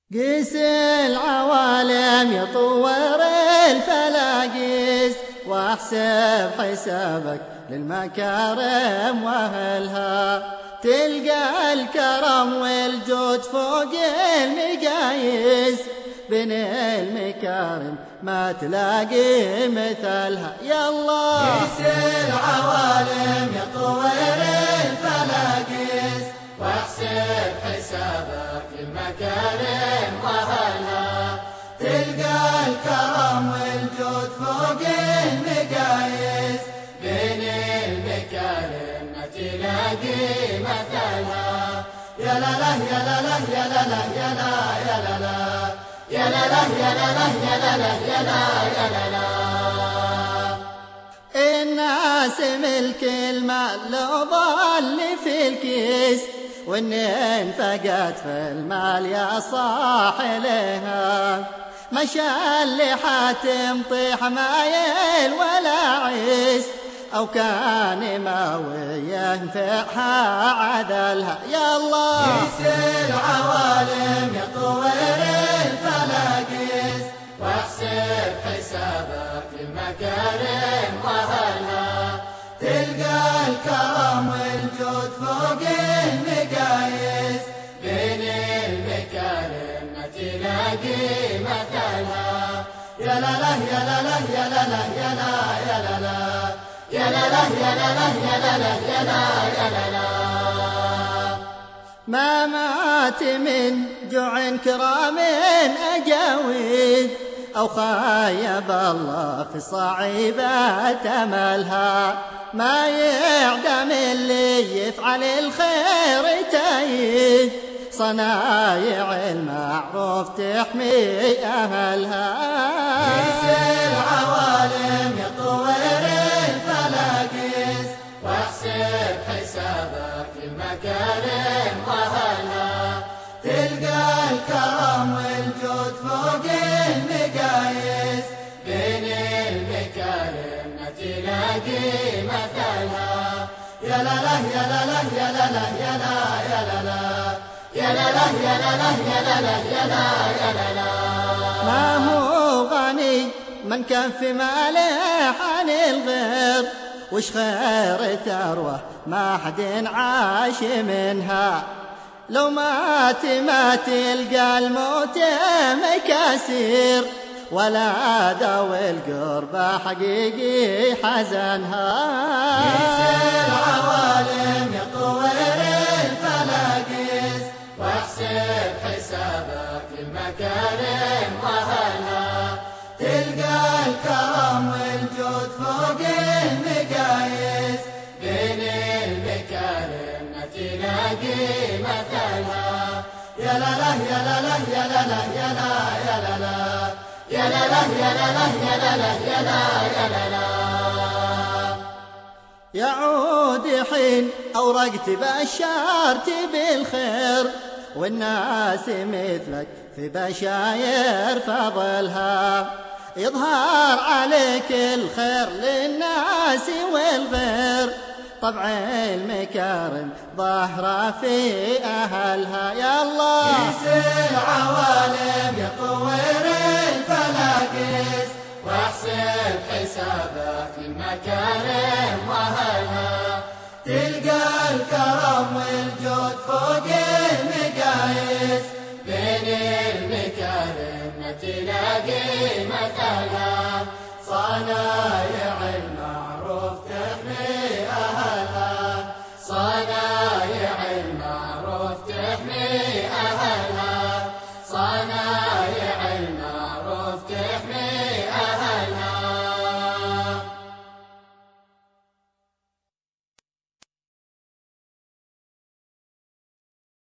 قيس العوالم يطور الفلاقيس، واحسب حسابك للمكارم واهلها، تلقى الكرم والجود فوق المقاييس، بين المكارم ما تلاقي مثلها. يا الله قيس العوالم يطور الفلاقيس، واحسب حسابك للمكارم واهلها، تلقى الكرم والجود فوق المقاييس، بين المكارم ما تلاقي مثلها. يا لا لا يا لا لا يا لا لا يا لا يا لا لا يا لا لا يا لا لا يا لا لا يا لا يا لا لا. الناس ملك المال لو ضل في الكيس، وإن انفقت في المال يا صاح لها، مشى اللي حاتم طيح مايل ولا عيس، أو كان ما وينفعها عدلها. يا الله قيس العوالم يطور الفلاقيس، واحسب حسابك للمكارم واهلها، تلقى الكرم والجود فوق المقاييس، بين المكارم ما تلاقي مثلها. يا لا لا يا لا لا يا لا لا يا لا يا لا لا يا لا لا يا لا لا يا لا لا يا لا يا لا لا. ما مات من جوع كرام أجاويد، أو خايب الله في صعيبة أملها، ما يعدم اللي يفعل الخير تأييد، صنايع المعروف تحمي أهلها. قيس العوالم يطور الفلاقيس، واحسب حسابك للمكارم واهلها، تلقى الكرم والجود فوق المقاييس، بين المكارم ما تلاقي مثلها. يا لا لا يا لا لا يا لا لا يا لا يا لا لا يا لا لا يا لا لا يا لا لا يا لا يا لا لا. ما هو غني من كان في ماله عن الغير، وش خير ثروة ما حد عاش منها، لو مات ما تلقى الموت مكاسير، ولا ذوي القربى حقيقي حزنها. قيس العوالم يطور الفلاقيس، واحسب حسابك للمكارم واهلها، تلقى الكرم والجود فوق المقاييس، بين المكارم ما تلاقي مثلها. يا لا لا يا لا لا يا لا لا يا لا يا لا لا يا لا لا يا لا لا يا لا لا يا لا يا لا لا. يعود حين أورقت بشرت بالخير، والناس مثلك في بشاير فضلها، يظهر عليك الخير للناس والغير، طبع المكارم ظاهرة في أهلها. يا الله قيس العوالم يطور الفلاقيس، واحسب حسابك للمكارم واهلها، تلقى الكرم والجود فوق المقاييس، بين المكارم ما تلاقي مثلها. صنايع